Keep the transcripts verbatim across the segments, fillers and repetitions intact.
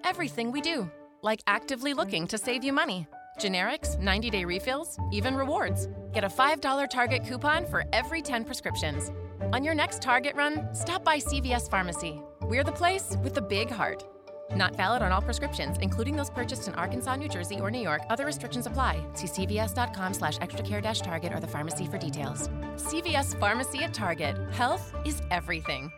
everything we do, like actively looking to save you money. Generics, ninety-day refills, even rewards. Get a five dollars Target coupon for every ten prescriptions. On your next Target run, stop by C V S Pharmacy. We're the place with the big heart. Not valid on all prescriptions, including those purchased in Arkansas, New Jersey, or New York. Other restrictions apply. See cvs.com slash extracare dash Target or the pharmacy for details. C V S Pharmacy at Target. Health is everything.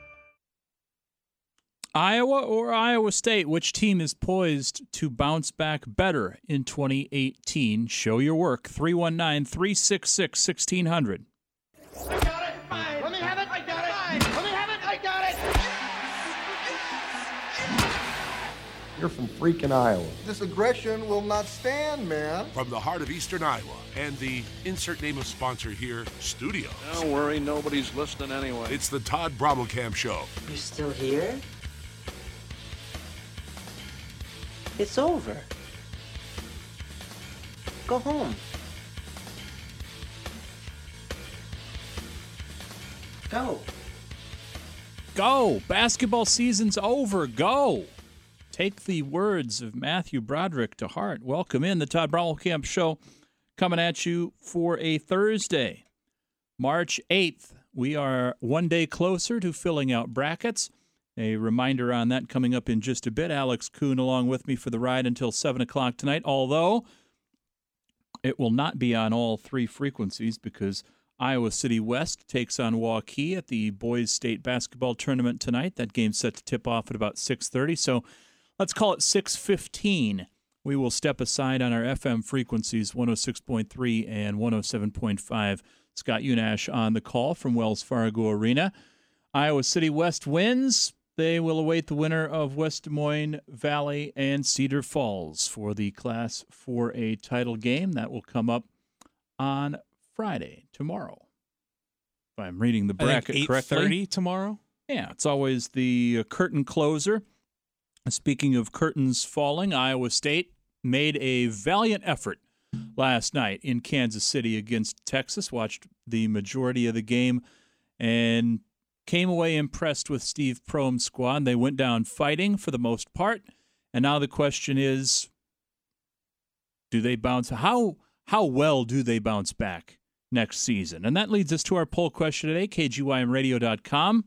Iowa or Iowa State, which team is poised to bounce back better in twenty eighteen? Show your work. three one nine, three six six, one six zero zero. I got it. Fine. Let me have it. I got it. Fine. Let me have it. I got it. You're from freaking Iowa. This aggression will not stand, man. From the heart of Eastern Iowa and the insert name of sponsor here, Studios. Don't worry, nobody's listening anyway. It's the Todd Brommelkamp Show. You're still here? It's over. Go home. Go. Go. Basketball season's over. Go. Take the words of Matthew Broderick to heart. Welcome in the Todd Brommelkamp Show, coming at you for a Thursday, March eighth. We are one day closer to filling out brackets. A reminder on that coming up in just a bit. Alex Kuhn along with me for the ride until seven o'clock tonight, although it will not be on all three frequencies because Iowa City West takes on Waukee at the Boys State Basketball Tournament tonight. That game's set to tip off at about six thirty, so let's call it six fifteen. We will step aside on our F M frequencies, one oh six point three and one oh seven point five. Scott Unash on the call from Wells Fargo Arena. Iowa City West wins. They will await the winner of West Des Moines Valley and Cedar Falls for the Class four A title game. That will come up on Friday, tomorrow. If I'm reading the bracket I think correctly. eight thirty tomorrow? Yeah, it's always the curtain closer. Speaking of curtains falling, Iowa State made a valiant effort last night in Kansas City against Texas. Watched the majority of the game and came away impressed with Steve Prohm's squad. They went down fighting for the most part, and now the question is, do they bounce? How how well do they bounce back next season? And that leads us to our poll question today, K G Y M radio dot com.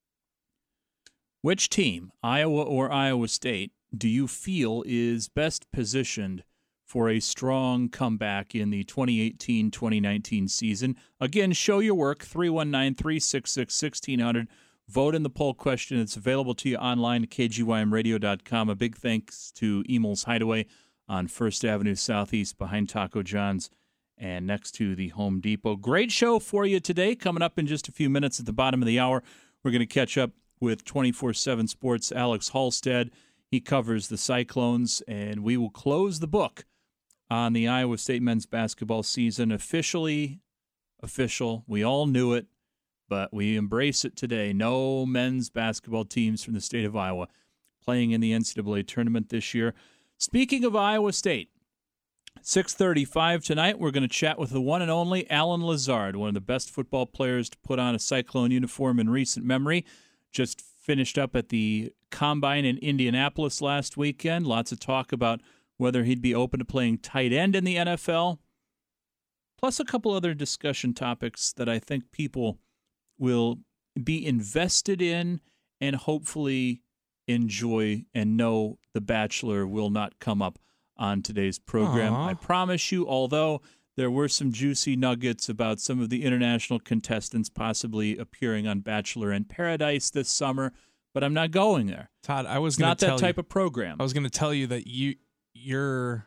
Which team, Iowa or Iowa State, do you feel is best positioned for a strong comeback in the twenty eighteen twenty nineteen season? Again, show your work, three one nine, three six six, one six zero zero. Vote in the poll question. It's available to you online at K G Y M radio dot com. A big thanks to Emel's Hideaway on First Avenue Southeast behind Taco John's and next to the Home Depot. Great show for you today. Coming up in just a few minutes at the bottom of the hour, we're going to catch up with twenty-four seven Sports' Alex Halstead. He covers the Cyclones, and we will close the book on the Iowa State men's basketball season. Officially official. We all knew it, but we embrace it today. No men's basketball teams from the state of Iowa playing in the N C double A tournament this year. Speaking of Iowa State, six thirty-five tonight, we're going to chat with the one and only Alan Lazard, one of the best football players to put on a Cyclone uniform in recent memory. Just finished up at the Combine in Indianapolis last weekend. Lots of talk about whether he'd be open to playing tight end in the N F L. Plus a couple other discussion topics that I think people will be invested in and hopefully enjoy and know The Bachelor will not come up on today's program. Aww. I promise you, although there were some juicy nuggets about some of the international contestants possibly appearing on Bachelor in Paradise this summer, but I'm not going there. Todd, I was It's going not to tell that type you, of program. I was going to tell you that you you're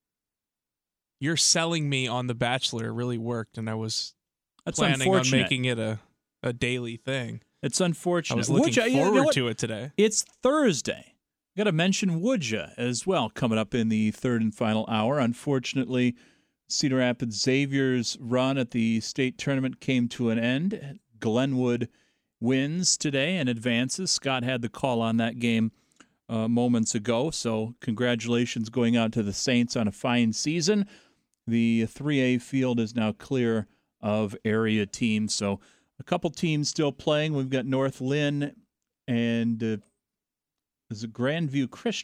you're selling me on The Bachelor really worked, and I was That's planning on unfortunate. making it a, a daily thing. It's unfortunate. I was looking Would ya- forward you know to it today. It's Thursday. Got to mention Woodja as well, coming up in the third and final hour. Unfortunately, Cedar Rapids Xavier's run at the state tournament came to an end. Glenwood wins today and advances. Scott had the call on that game uh, moments ago, so congratulations going out to the Saints on a fine season. The three A field is now clear of area teams, so a couple teams still playing. We've got North Lynn and uh, is it Grandview Christian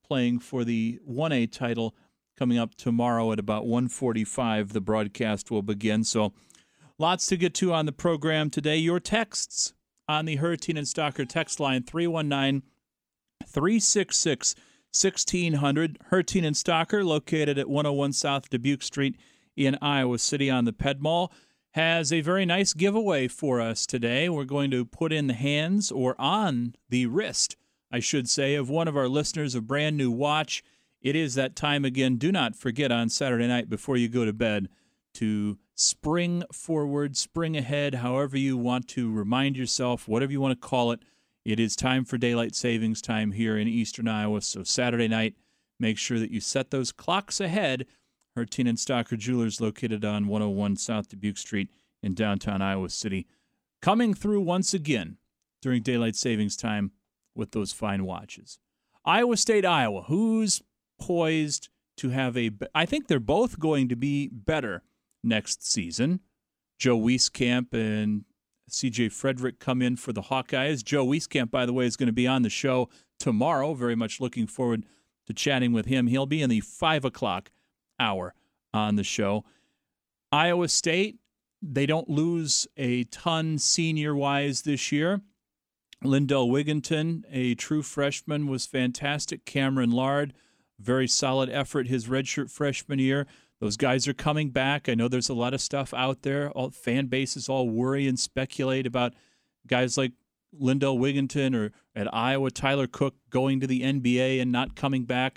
playing for the one A title coming up tomorrow at about one forty-five. The broadcast will begin. So lots to get to on the program today. Your texts on the Hertine and Stocker text line, three one nine, three six six, one six zero zero. Hertine and Stocker, located at one oh one South Dubuque Street in Iowa City on the Ped Mall, has a very nice giveaway for us today. We're going to put in the hands, or on the wrist, I should say, of one of our listeners a brand new watch. It is that time again. Do not forget on Saturday night before you go to bed to spring forward, spring ahead, however you want to remind yourself, whatever you want to call it. It is time for daylight savings time here in eastern Iowa. So Saturday night, make sure that you set those clocks ahead. Hertine and Stocker Jewelers, located on one oh one South Dubuque Street in downtown Iowa City, coming through once again during daylight savings time with those fine watches. Iowa State, Iowa, who's poised to have a, I think they're both going to be better next season. Joe Wieskamp and C J Frederick come in for the Hawkeyes. Joe Wieskamp, by the way, is going to be on the show tomorrow. Very much looking forward to chatting with him. He'll be in the five o'clock hour on the show. Iowa State, they don't lose a ton senior-wise this year. Lindell Wigginton, a true freshman, was fantastic. Cameron Lard, very solid effort his redshirt freshman year. Those guys are coming back. I know there's a lot of stuff out there. All fan bases all worry and speculate about guys like Lindell Wigginton, or at Iowa, Tyler Cook going to the N B A and not coming back.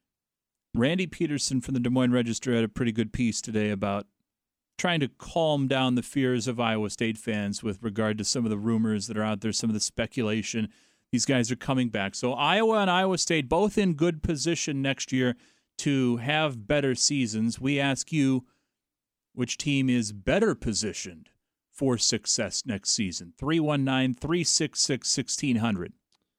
Randy Peterson from the Des Moines Register had a pretty good piece today about trying to calm down the fears of Iowa State fans with regard to some of the rumors that are out there, some of the speculation. These guys are coming back. So Iowa and Iowa State both in good position next year to have better seasons. We ask you, which team is better positioned for success next season? three one nine, three six six, one six zero zero.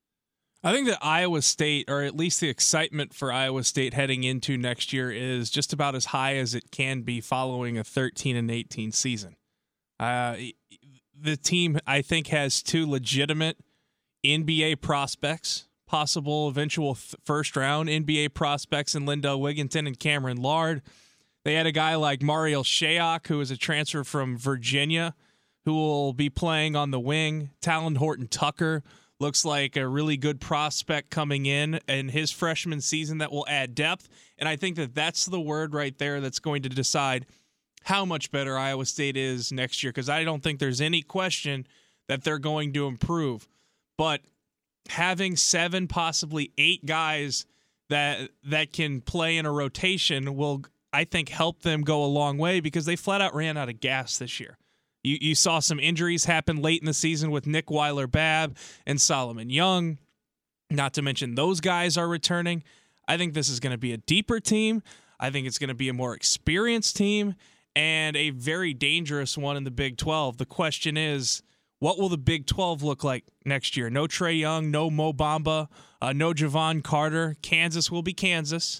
I think that Iowa State, or at least the excitement for Iowa State heading into next year, is just about as high as it can be following a thirteen and eighteen season. Uh, the team, I think, has two legitimate N B A prospects, possible eventual th- first round N B A prospects in Lindell Wigginton and Cameron Lard. They had a guy like Mariel Shayok, who is a transfer from Virginia, who will be playing on the wing. Talon Horton Tucker looks like a really good prospect coming in in his freshman season that will add depth. And I think that that's the word right there that's going to decide how much better Iowa State is next year, because I don't think there's any question that they're going to improve. But having seven, possibly eight guys that that can play in a rotation will, I think, help them go a long way, because they flat out ran out of gas this year. You, you saw some injuries happen late in the season with Nick Weiler-Babb and Solomon Young. Not to mention those guys are returning. I think this is going to be a deeper team. I think it's going to be a more experienced team and a very dangerous one in the Big twelve. The question is, what will the Big twelve look like next year? No Trae Young, no Mo Bamba, uh, no Javon Carter. Kansas will be Kansas.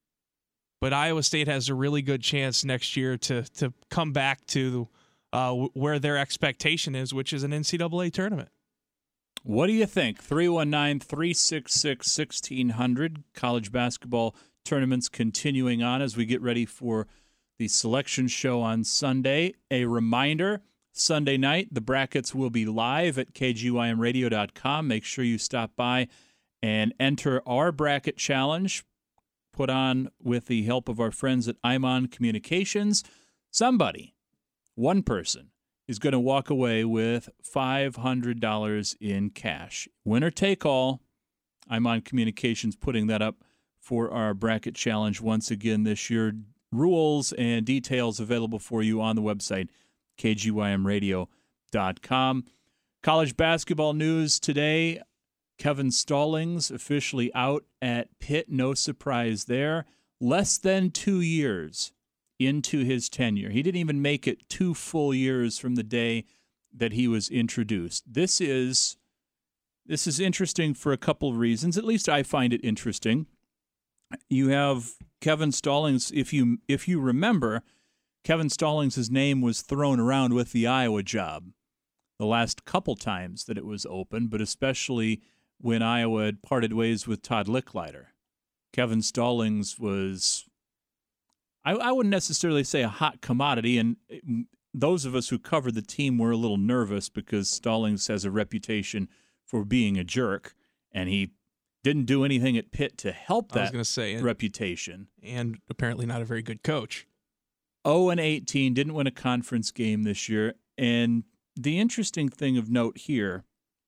But Iowa State has a really good chance next year to to come back to uh, where their expectation is, which is an N C double A tournament. What do you think? three one nine, three six six, one six zero zero. College basketball tournaments continuing on as we get ready for the selection show on Sunday. A reminder, Sunday night, the brackets will be live at K G Y M radio dot com. Make sure you stop by and enter our bracket challenge, put on with the help of our friends at Imon Communications. Somebody, one person, is going to walk away with five hundred dollars in cash. Winner take all. Imon Communications putting that up for our bracket challenge once again this year. Rules and details available for you on the website, K G Y M radio dot com. College basketball news today. Kevin Stallings officially out at Pitt. No surprise there. Less than two years into his tenure. He didn't even make it two full years from the day that he was introduced. This is this is interesting for a couple of reasons. At least I find it interesting. You have Kevin Stallings. If you if you remember, Kevin Stallings' name was thrown around with the Iowa job the last couple times that it was open, but especially when Iowa had parted ways with Todd Licklider. Kevin Stallings was, I, I wouldn't necessarily say a hot commodity, and those of us who covered the team were a little nervous because Stallings has a reputation for being a jerk, and he didn't do anything at Pitt to help that I was gonna say, and, reputation. And apparently not a very good coach. oh and eighteen, didn't win a conference game this year. And the interesting thing of note here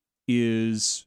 is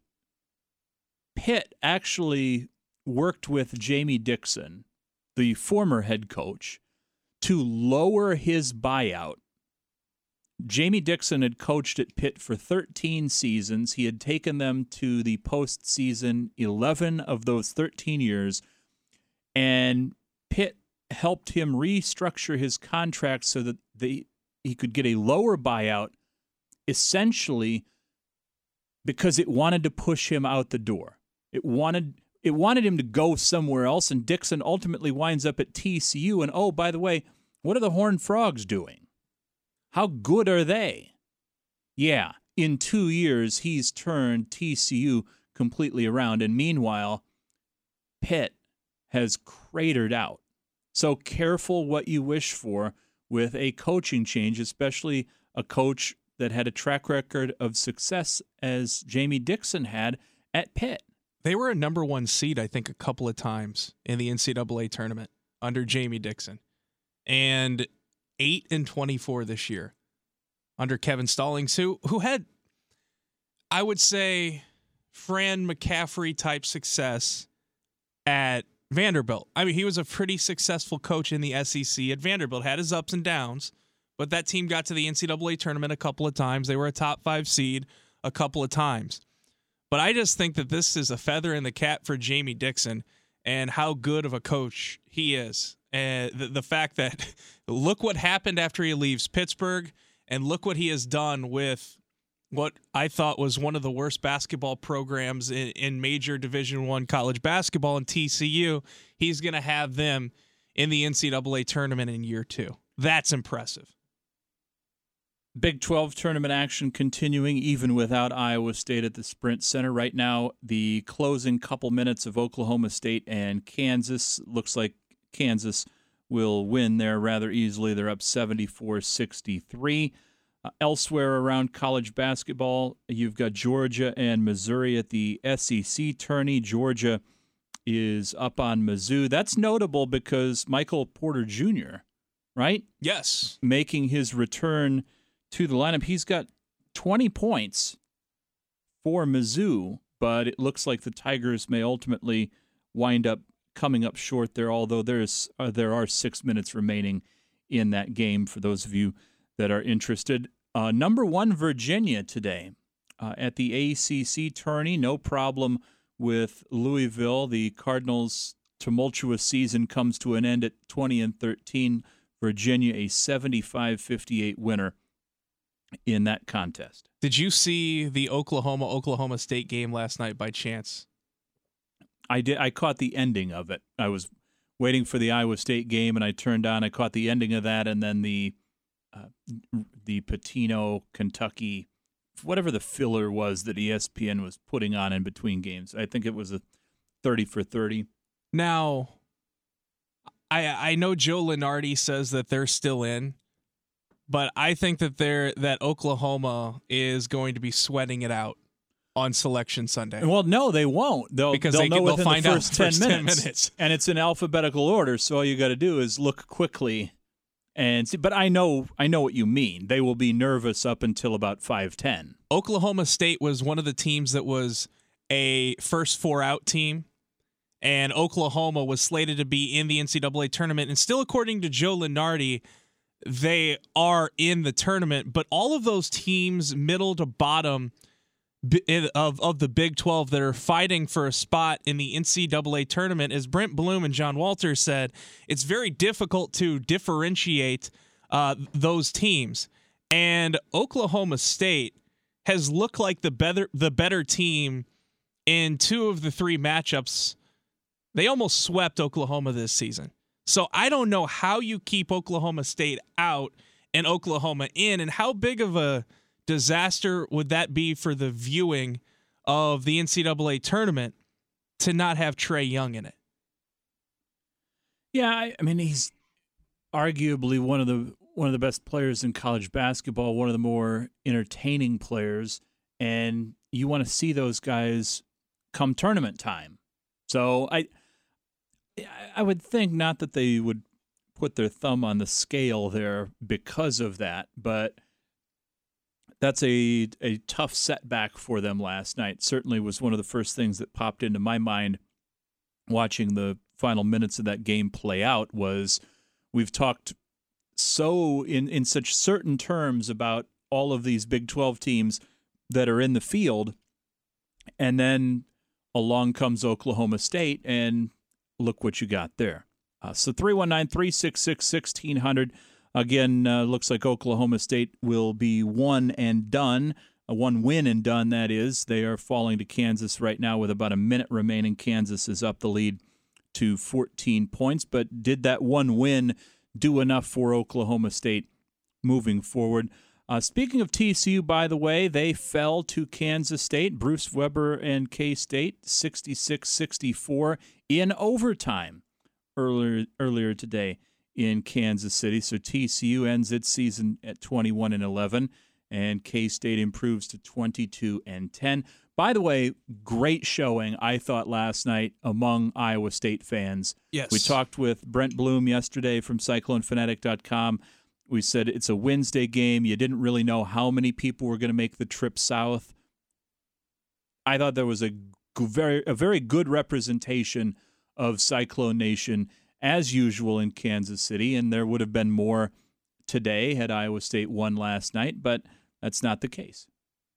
Pitt actually worked with Jamie Dixon, the former head coach, to lower his buyout. Jamie Dixon had coached at Pitt for thirteen seasons. He had taken them to the postseason eleven of those thirteen years, and Pitt helped him restructure his contract so that they, he could get a lower buyout, essentially because it wanted to push him out the door. It wanted it wanted him to go somewhere else, and Dixon ultimately winds up at T C U. And oh, by the way, what are the Horned Frogs doing? How good are they? Yeah, in two years, he's turned T C U completely around. And meanwhile, Pitt has cratered out. So careful what you wish for with a coaching change, especially a coach that had a track record of success as Jamie Dixon had at Pitt. They were a number one seed, I think, a couple of times in the N C double A tournament under Jamie Dixon. And eight and twenty-four this year under Kevin Stallings, who who had, I would say, Fran McCaffrey type success at Vanderbilt. I mean, he was a pretty successful coach in the S E C at Vanderbilt, had his ups and downs, but that team got to the N C double A tournament a couple of times. They were a top five seed a couple of times. But I just think that this is a feather in the cap for Jamie Dixon and how good of a coach he is. And the, the fact that look what happened after he leaves Pittsburgh, and look what he has done with what I thought was one of the worst basketball programs in, in major Division I college basketball in T C U. He's going to have them in the N C double A tournament in year two. That's impressive. Big twelve tournament action continuing even without Iowa State at the Sprint Center. Right now, the closing couple minutes of Oklahoma State and Kansas. Looks like Kansas will win there rather easily. They're up seventy-four sixty-three. Uh, elsewhere around college basketball, you've got Georgia and Missouri at the S E C tourney. Georgia is up on Mizzou. That's notable because Michael Porter Junior, right? Yes. Making his return to the lineup. He's got twenty points for Mizzou, but it looks like the Tigers may ultimately wind up coming up short there, although there's uh, there are six minutes remaining in that game for those of you that are interested. Uh, number one, Virginia today uh, at the A C C tourney. No problem with Louisville. The Cardinals' tumultuous season comes to an end at twenty and thirteen. Virginia, a seventy-five fifty-eight winner in that contest. Did you see the Oklahoma-Oklahoma State game last night by chance? I did. I caught the ending of it. I was waiting for the Iowa State game, and I turned on. I caught the ending of that, and then the uh, the Pitino, Kentucky, whatever the filler was that E S P N was putting on in between games. I think it was a thirty for thirty. Now, I I know Joe Lunardi says that they're still in, but I think that they're that Oklahoma is going to be sweating it out on Selection Sunday. Well, no, they won't. They'll, because they'll they, know they'll within find the first, out first ten, ten minutes. minutes. And it's in alphabetical order, so all you got to do is look quickly and see. But I know, I know what you mean. They will be nervous up until about five ten. Oklahoma State was one of the teams that was a first four out team, and Oklahoma was slated to be in the N C double A tournament. And still, according to Joe Lunardi, they are in the tournament. But all of those teams, middle to bottom, of of the Big twelve that are fighting for a spot in the N C double A tournament, as Brent Bloom and John Walters said, it's very difficult to differentiate uh, those teams. And Oklahoma State has looked like the better the better team in two of the three matchups. They almost swept Oklahoma this season. So I don't know how you keep Oklahoma State out and Oklahoma in, and how big of a disaster would that be for the viewing of the N C double A tournament to not have Trae Young in it? Yeah, I, I mean, he's arguably one of the one of the best players in college basketball, one of the more entertaining players, and you want to see those guys come tournament time. So I I would think not that they would put their thumb on the scale there because of that, but that's a a tough setback for them last night. Certainly was one of the first things that popped into my mind watching the final minutes of that game play out was we've talked so in, in such certain terms about all of these Big twelve teams that are in the field, and then along comes Oklahoma State, and look what you got there. Uh, so three one nine, three six six, one six zero zero. Again, uh, looks like Oklahoma State will be one and done. A one win and done, that is. They are falling to Kansas right now with about a minute remaining. Kansas is up the lead to fourteen points. But did that one win do enough for Oklahoma State moving forward? Uh, speaking of T C U, by the way, they fell to Kansas State. Bruce Weber and K-State, sixty-six sixty-four in overtime earlier earlier today in Kansas City. So T C U ends its season at twenty-one and eleven, and K-State improves to twenty-two and ten. By the way, great showing, I thought, last night among Iowa State fans. Yes. We talked with Brent Bloom yesterday from Cyclone Fanatic dot com. We said it's a Wednesday game. You didn't really know how many people were going to make the trip south. I thought there was a very, a very good representation of Cyclone Nation, as usual, in Kansas City, and there would have been more today had Iowa State won last night, but that's not the case.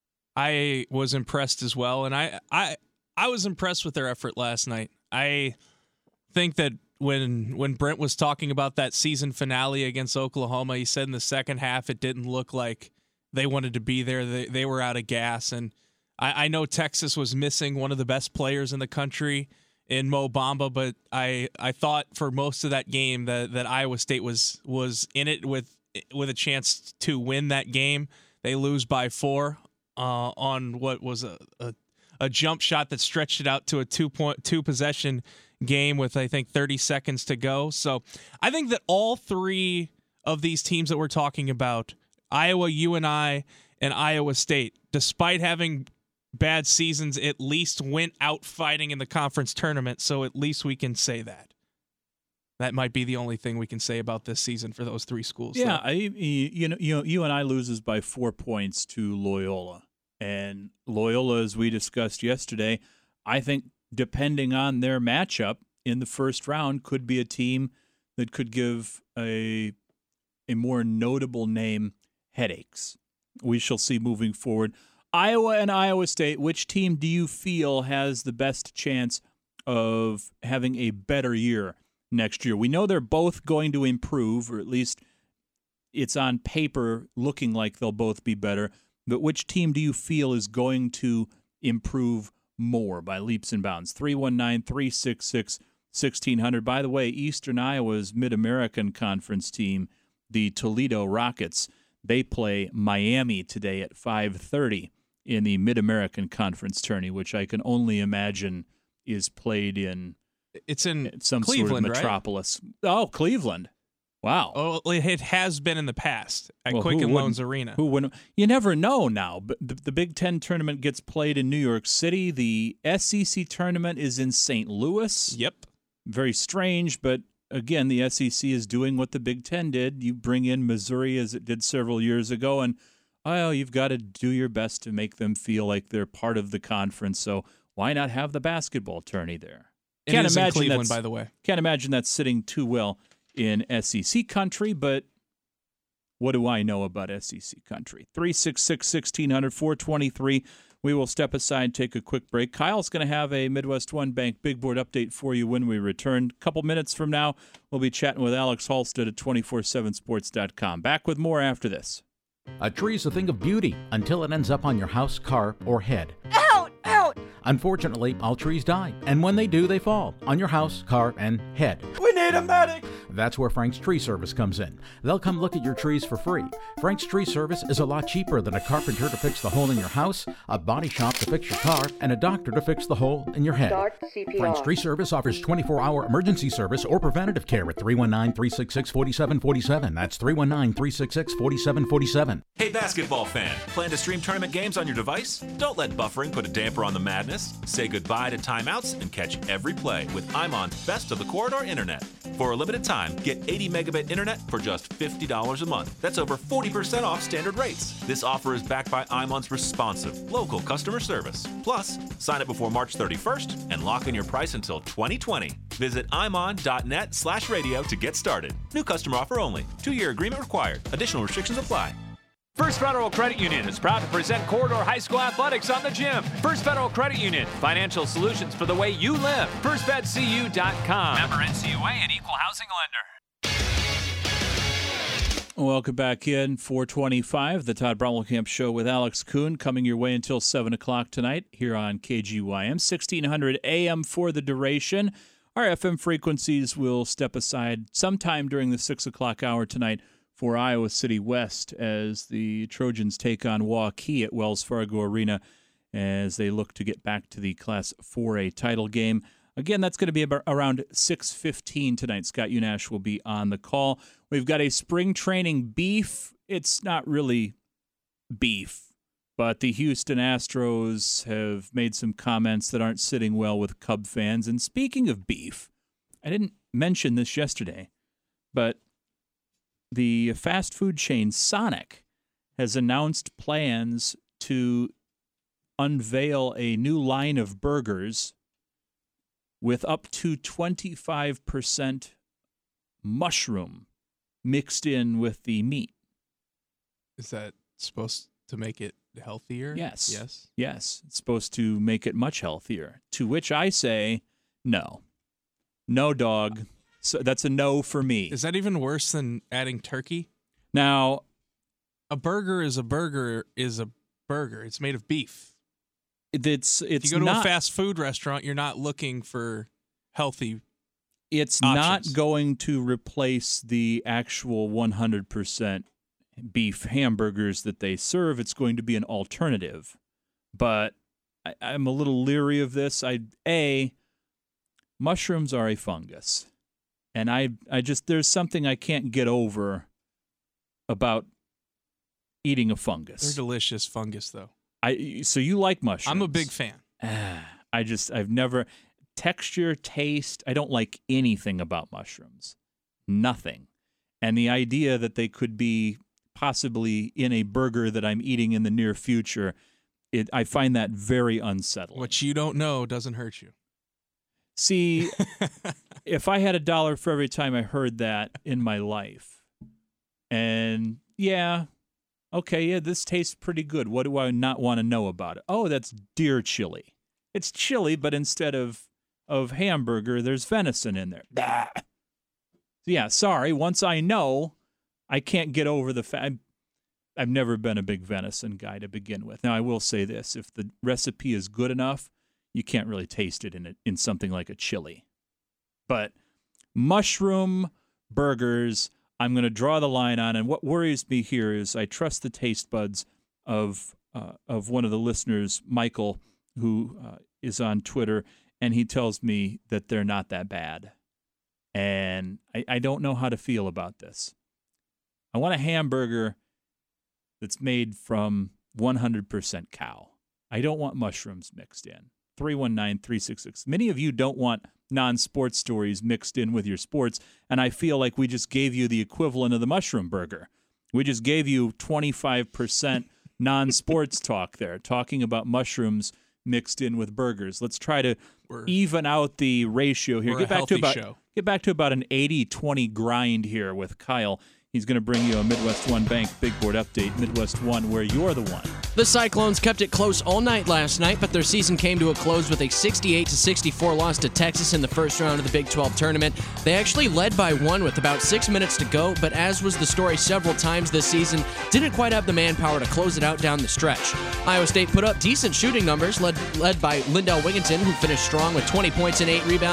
I was impressed as well, and I, I, I was impressed with their effort last night. I think that when when Brent was talking about that season finale against Oklahoma, he said in the second half it didn't look like they wanted to be there. They, they were out of gas, and I, I know Texas was missing one of the best players in the country in Mo Bamba, but I, I thought for most of that game that, that Iowa State was was in it with with a chance to win that game. They lose by four uh, on what was a, a a jump shot that stretched it out to a two point two possession game with I think thirty seconds to go. So I think that all three of these teams that we're talking about, Iowa, U N I, and Iowa State, despite having bad seasons, at least went out fighting in the conference tournament. So at least we can say that. That might be the only thing we can say about this season for those three schools. Yeah, I, you know, you know, U N I loses by four points to Loyola, and Loyola, as we discussed yesterday, I think depending on their matchup in the first round, could be a team that could give a a more notable name headaches. We shall see moving forward. Iowa and Iowa State, which team do you feel has the best chance of having a better year next year? We know they're both going to improve, or at least it's on paper looking like they'll both be better. But which team do you feel is going to improve more by leaps and bounds? three one nine, three six six, one six zero zero. By the way, Eastern Iowa's Mid-American Conference team, the Toledo Rockets, they play Miami today at five thirty in the Mid-American Conference tourney, which I can only imagine is played in it's in some Cleveland, sort of metropolis. Right? Oh, Cleveland. Wow. Oh, it has been in the past at well, Quicken Loans Arena. Who wouldn't? You never know now. But the, the Big Ten tournament gets played in New York City. The S E C tournament is in Saint Louis. Yep. Very strange, but again, the S E C is doing what the Big Ten did. You bring in Missouri as it did several years ago, and oh, you've got to do your best to make them feel like they're part of the conference. So why not have the basketball tourney there? It can't is imagine in Cleveland, that's, by the way. Can't imagine that's sitting too well in S E C country, but what do I know about S E C country? three six six, one six zero zero, four twenty-three. We will step aside and take a quick break. Kyle's going to have a Midwest One Bank Big Board update for you when we return. A couple minutes from now, we'll be chatting with Alex Halstead at two four seven sports dot com. Back with more after this. A tree's a thing of beauty until it ends up on your house, car, or head. Out! Out! Unfortunately, all trees die, and when they do, they fall on your house, car, and head. We need need a medic! That's where Frank's Tree Service comes in. They'll come look at your trees for free. Frank's Tree Service is a lot cheaper than a carpenter to fix the hole in your house, a body shop to fix your car, and a doctor to fix the hole in your head. Start C P R. Frank's Tree Service offers twenty-four hour emergency service or preventative care at three one nine, three six six, four seven four seven. That's three one nine, three six six, four seven four seven. Hey basketball fan, plan to stream tournament games on your device? Don't let buffering put a damper on the madness. Say goodbye to timeouts and catch every play with IMON's Best of the Corridor Internet. For a limited time, get eighty megabit internet for just fifty dollars a month. That's over forty percent off standard rates. This offer is backed by IMON's responsive, local customer service. Plus, sign up before March thirty-first and lock in your price until twenty twenty. Visit imon.net slash radio to get started. New customer offer only. Two-year agreement required. Additional restrictions apply. First Federal Credit Union is proud to present Corridor High School Athletics on the Gym. First Federal Credit Union, financial solutions for the way you live. first fed c u dot com. Member N C U A and Equal Housing Lender. Welcome back in, four twenty-five, the Todd Brommelkamp Show with Alex Kuhn, coming your way until seven o'clock tonight here on K G Y M, sixteen hundred A M for the duration. Our F M frequencies will step aside sometime during the six o'clock hour tonight for Iowa City West as the Trojans take on Waukee at Wells Fargo Arena as they look to get back to the Class four A title game. Again, that's going to be about around six fifteen tonight. Scott Unash will be on the call. We've got a spring training beef. It's not really beef, but the Houston Astros have made some comments that aren't sitting well with Cub fans. And speaking of beef, I didn't mention this yesterday, but the fast food chain Sonic has announced plans to unveil a new line of burgers with up to twenty-five percent mushroom mixed in with the meat. Is that supposed to make it healthier? Yes. Yes. Yes. It's supposed to make it much healthier. To which I say, no. No, dog. So that's a no for me. Is that even worse than adding turkey? Now, a burger is a burger is a burger. It's made of beef. It's it's if you go to not, a fast food restaurant, you're not looking for healthy It's options. not going to replace the actual one hundred percent beef hamburgers that they serve. It's going to be an alternative. But I, I'm a little leery of this. I A, mushrooms are a fungus. And I, I just, there's something I can't get over about eating a fungus. They're delicious fungus, though. I so you like mushrooms? I'm a big fan. I just, I've never, texture, taste, I don't like anything about mushrooms. Nothing. And the idea that they could be possibly in a burger that I'm eating in the near future, it, I find that very unsettling. What you don't know doesn't hurt you. See, if I had a dollar for every time I heard that in my life, and yeah, okay, yeah, this tastes pretty good. What do I not want to know about it? Oh, that's deer chili. It's chili, but instead of, of hamburger, there's venison in there. Bah. Yeah, sorry. Once I know, I can't get over the fact. I've never been a big venison guy to begin with. Now, I will say this. If the recipe is good enough, you can't really taste it in a, in something like a chili. But mushroom burgers, I'm going to draw the line on. And what worries me here is I trust the taste buds of uh, of one of the listeners, Michael, who uh, is on Twitter, and he tells me that they're not that bad. And I, I don't know how to feel about this. I want a hamburger that's made from one hundred percent cow. I don't want mushrooms mixed in. three one nine, three six six. Many of you don't want non-sports stories mixed in with your sports, and I feel like we just gave you the equivalent of the mushroom burger. We just gave you twenty-five percent non-sports talk there, talking about mushrooms mixed in with burgers. Let's try to we're, even out the ratio here. Get back to about show. Get back to about an eighty twenty grind here with Kyle. He's going to bring you a Midwest One Bank Big Board update. Midwest One, where you're the one. The Cyclones kept it close all night last night, but their season came to a close with a sixty-eight to sixty-four loss to Texas in the first round of the Big twelve tournament. They actually led by one with about six minutes to go, but as was the story several times this season, didn't quite have the manpower to close it out down the stretch. Iowa State put up decent shooting numbers, led, led by Lindell Wigginton, who finished strong with twenty points and eight rebounds.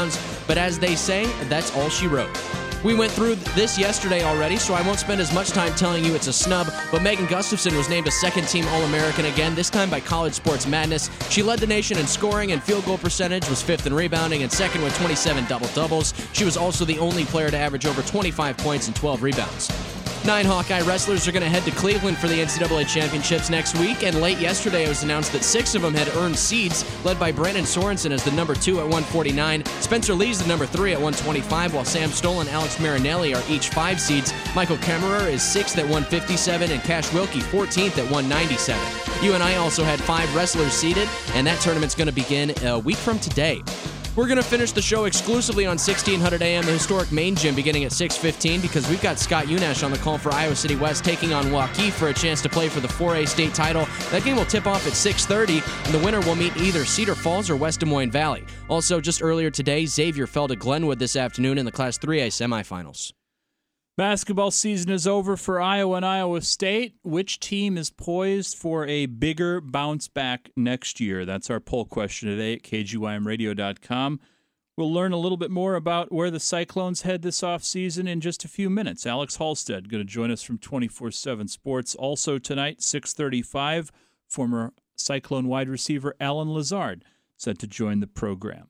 but as they say, that's all she wrote. We went through this yesterday already, so I won't spend as much time telling you it's a snub, but Megan Gustafson was named a second-team All-American again, this time by College Sports Madness. She led the nation in scoring and field goal percentage, was fifth in rebounding, and second with twenty-seven double-doubles. She was also the only player to average over twenty-five points and twelve rebounds. Nine Hawkeye wrestlers are going to head to Cleveland for the N C double A championships next week, and late yesterday it was announced that six of them had earned seeds, led by Brandon Sorensen as the number two at one forty-nine, Spencer Lee's the number three at one twenty-five, while Sam Stoll and Alex Marinelli are each five seeds. Michael Kemmerer is sixth at one fifty-seven, and Cash Wilkie fourteenth at one ninety-seven. U N I also had five wrestlers seeded, and that tournament's going to begin a week from today. We're going to finish the show exclusively on sixteen hundred A M, the historic main gym, beginning at six fifteen, because we've got Scott Unash on the call for Iowa City West taking on Waukee for a chance to play for the four A state title. That game will tip off at six thirty, and the winner will meet either Cedar Falls or West Des Moines Valley. Also, just earlier today, Xavier fell to Glenwood this afternoon in the Class three A semifinals. Basketball season is over for Iowa and Iowa State. Which team is poised for a bigger bounce back next year? That's our poll question today at K G Y M radio dot com. We'll learn a little bit more about where the Cyclones head this offseason in just a few minutes. Alex Halstead going to join us from twenty-four seven Sports. Also tonight, six thirty-five, former Cyclone wide receiver Alan Lazard set to join the program.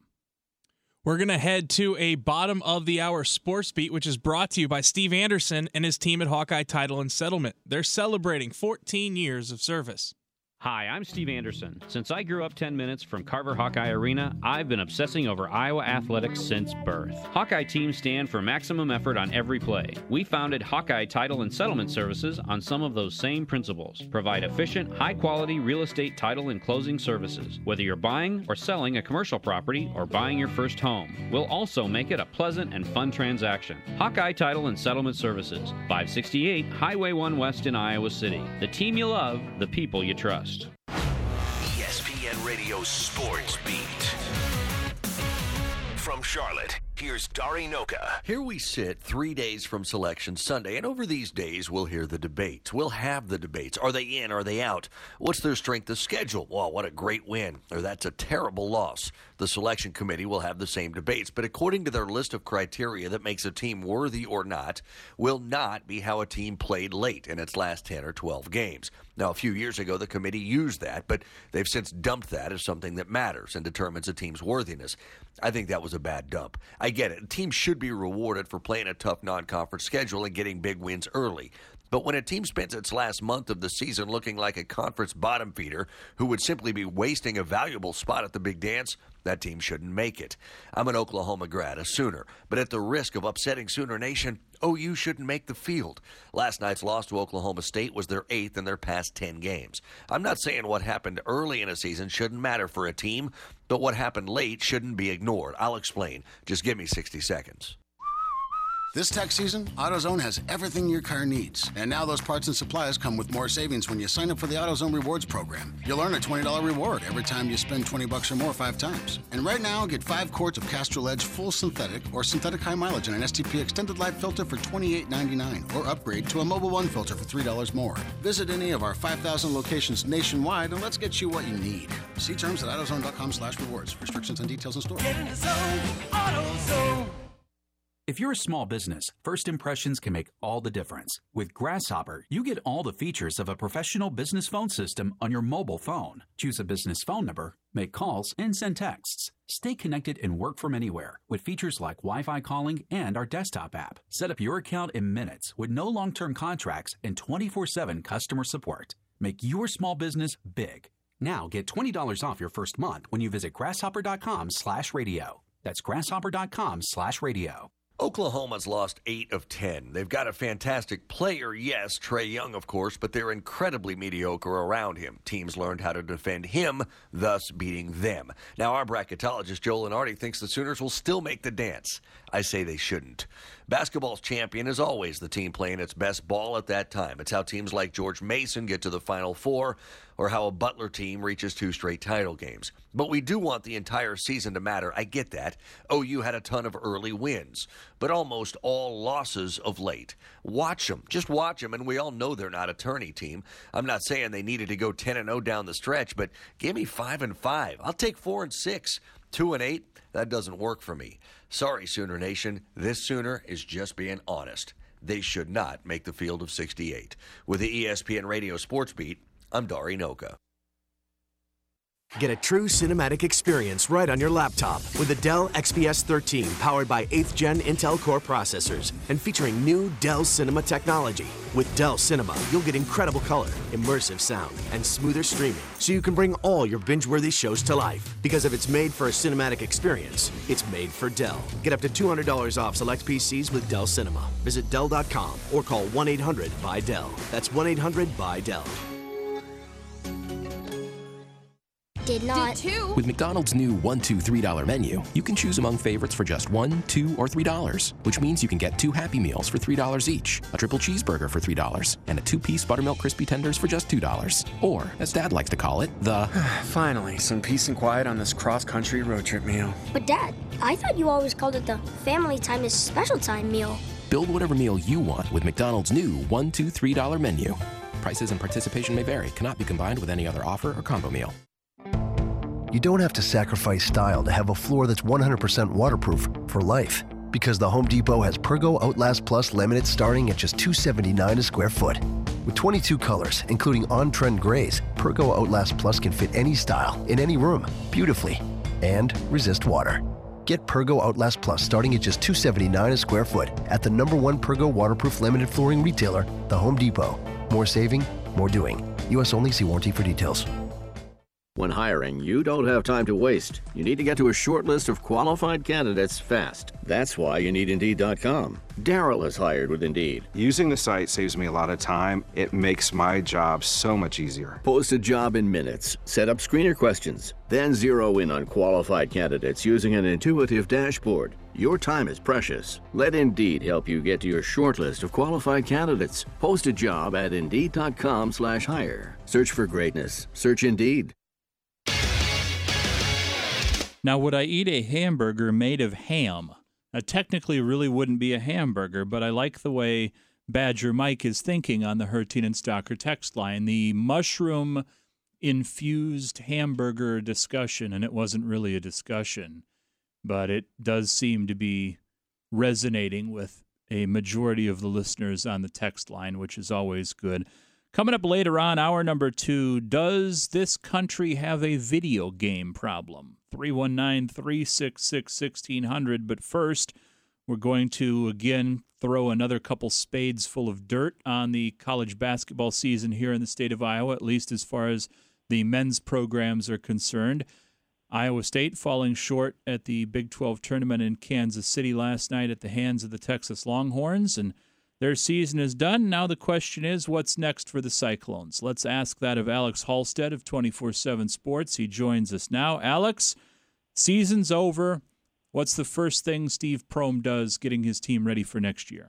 We're going to head to a bottom of the hour sports beat, which is brought to you by Steve Anderson and his team at Hawkeye Title and Settlement. They're celebrating fourteen years of service. Hi, I'm Steve Anderson. Since I grew up ten minutes from Carver Hawkeye Arena, I've been obsessing over Iowa athletics since birth. Hawkeye teams stand for maximum effort on every play. We founded Hawkeye Title and Settlement Services on some of those same principles. Provide efficient, high-quality real estate title and closing services. Whether you're buying or selling a commercial property or buying your first home, we'll also make it a pleasant and fun transaction. Hawkeye Title and Settlement Services, five sixty-eight Highway one West in Iowa City. The team you love, the people you trust. E S P N Radio Sports Beat. From Charlotte, here's Dari Noka. Here we sit three days from Selection Sunday, and over these days we'll hear the debates. We'll have the debates. Are they in? Are they out? What's their strength of schedule? Well, what a great win. Or that's a terrible loss. The selection committee will have the same debates, but according to their list of criteria that makes a team worthy or not, will not be how a team played late in its last ten or twelve games. Now, a few years ago, the committee used that, but they've since dumped that as something that matters and determines a team's worthiness. I think that was a bad dump. I get it. Teams should be rewarded for playing a tough non-conference schedule and getting big wins early. But when a team spends its last month of the season looking like a conference bottom feeder who would simply be wasting a valuable spot at the big dance, that team shouldn't make it. I'm an Oklahoma grad, a Sooner, but at the risk of upsetting Sooner Nation, O U shouldn't make the field. Last night's loss to Oklahoma State was their eighth in their past ten games. I'm not saying what happened early in a season shouldn't matter for a team, but what happened late shouldn't be ignored. I'll explain. Just give me sixty seconds. This tax season, AutoZone has everything your car needs. And now those parts and supplies come with more savings when you sign up for the AutoZone Rewards program. You'll earn a twenty dollars reward every time you spend twenty bucks or more five times. And right now, get five quarts of Castrol Edge full synthetic or synthetic high mileage and an S T P extended life filter for twenty-eight ninety-nine, or upgrade to a Mobile One filter for three dollars more. Visit any of our five thousand locations nationwide and let's get you what you need. See terms at AutoZone.com slash rewards. Restrictions and details in store. Get in the zone, AutoZone. If you're a small business, first impressions can make all the difference. With Grasshopper, you get all the features of a professional business phone system on your mobile phone. Choose a business phone number, make calls, and send texts. Stay connected and work from anywhere with features like Wi-Fi calling and our desktop app. Set up your account in minutes with no long-term contracts and twenty-four seven customer support. Make your small business big. Now get twenty dollars off your first month when you visit grasshopper.com slash radio. That's grasshopper.com slash radio. Oklahoma's lost eight of ten. They've got a fantastic player, yes, Trae Young, of course, but they're incredibly mediocre around him. Teams learned how to defend him, thus beating them. Now, our bracketologist, Joe Lenardi, thinks the Sooners will still make the dance. I say they shouldn't. Basketball's champion is always the team playing its best ball at that time. It's how teams like George Mason get to the Final Four, or how a Butler team reaches two straight title games. But we do want the entire season to matter. I get that. O U had a ton of early wins, but almost all losses of late. Watch them. Just watch them, and we all know they're not a tourney team. I'm not saying they needed to go ten and oh down the stretch, but give me five and five. I'll take four and six. Two and eight, that doesn't work for me. Sorry, Sooner Nation. This Sooner is just being honest. They should not make the field of sixty-eight. With the E S P N Radio Sports Beat, I'm Dari Noka. Get a true cinematic experience right on your laptop with the Dell X P S thirteen, powered by eighth gen Intel Core processors and featuring new Dell Cinema technology. With Dell Cinema, you'll get incredible color, immersive sound, and smoother streaming, so you can bring all your binge-worthy shows to life. Because if it's made for a cinematic experience, it's made for Dell. Get up to two hundred dollars off select P Cs with Dell Cinema. Visit Dell dot com or call one eight hundred B Y Dell. That's one eight hundred B Y Dell. Did not. Did too. With McDonald's new one, two, three dollar menu, you can choose among favorites for just one, two, or three dollars, which means you can get two Happy Meals for three dollars each, a triple cheeseburger for three dollars, and a two-piece buttermilk crispy tenders for just two dollars. Or, as Dad likes to call it, the finally some peace and quiet on this cross-country road trip meal. But Dad, I thought you always called it the family time is special time meal. Build whatever meal you want with McDonald's new one, two, three dollar menu. Prices and participation may vary. Cannot be combined with any other offer or combo meal. You don't have to sacrifice style to have a floor that's one hundred percent waterproof for life. Because the Home Depot has Pergo Outlast Plus laminate starting at just two hundred seventy-nine dollars a square foot. With twenty-two colors, including on-trend grays, Pergo Outlast Plus can fit any style, in any room, beautifully, and resist water. Get Pergo Outlast Plus starting at just two hundred seventy-nine dollars a square foot at the number one Pergo waterproof laminate flooring retailer, the Home Depot. More saving, more doing. U S only. See warranty for details. When hiring, you don't have time to waste. You need to get to a short list of qualified candidates fast. That's why you need Indeed dot com. Daryl is hired with Indeed. Using the site saves me a lot of time. It makes my job so much easier. Post a job in minutes. Set up screener questions. Then zero in on qualified candidates using an intuitive dashboard. Your time is precious. Let Indeed help you get to your short list of qualified candidates. Post a job at Indeed dot com slash hire. Search for greatness. Search Indeed. Now, would I eat a hamburger made of ham? Now, technically, really wouldn't be a hamburger, but I like the way Badger Mike is thinking on the Hertine and Stalker text line. The mushroom-infused hamburger discussion, and it wasn't really a discussion, but it does seem to be resonating with a majority of the listeners on the text line, which is always good. Coming up later on, hour number two, does this country have a video game problem? three one nine, three six six, one six zero zero. But first, we're going to, again, throw another couple spades full of dirt on the college basketball season here in the state of Iowa, at least as far as the men's programs are concerned. Iowa State falling short at the Big twelve tournament in Kansas City last night at the hands of the Texas Longhorns, and their season is done. Now the question is, what's next for the Cyclones? Let's ask that of Alex Halstead of twenty-four seven Sports. He joins us now. Alex, season's over. What's the first thing Steve Prohm does getting his team ready for next year?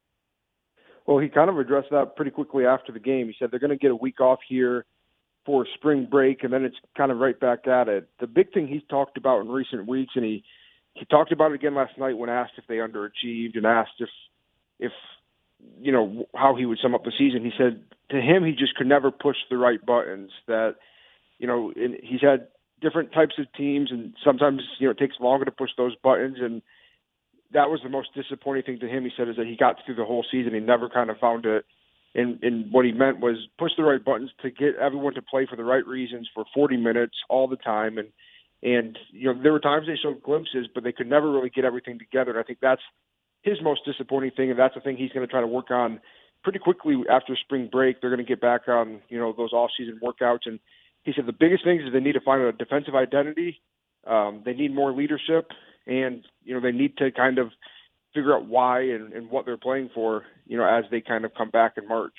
Well, he kind of addressed that pretty quickly after the game. He said they're going to get a week off here for spring break, and then it's kind of right back at it. The big thing he's talked about in recent weeks, and he, he talked about it again last night when asked if they underachieved and asked if if – you know, how he would sum up the season. He said to him, he just could never push the right buttons. That, you know, and he's had different types of teams, and sometimes, you know, it takes longer to push those buttons. And that was the most disappointing thing to him. He said is that he got through the whole season. He never kind of found it. And, and what he meant was push the right buttons to get everyone to play for the right reasons for forty minutes all the time. And, and, you know, there were times they showed glimpses, but they could never really get everything together. And I think that's his most disappointing thing, and that's the thing he's going to try to work on pretty quickly after spring break. They're going to get back on, you know, those off-season workouts. And he said the biggest thing is they need to find a defensive identity. Um, they need more leadership, and, you know, they need to kind of figure out why and, and what they're playing for, you know, as they kind of come back in March.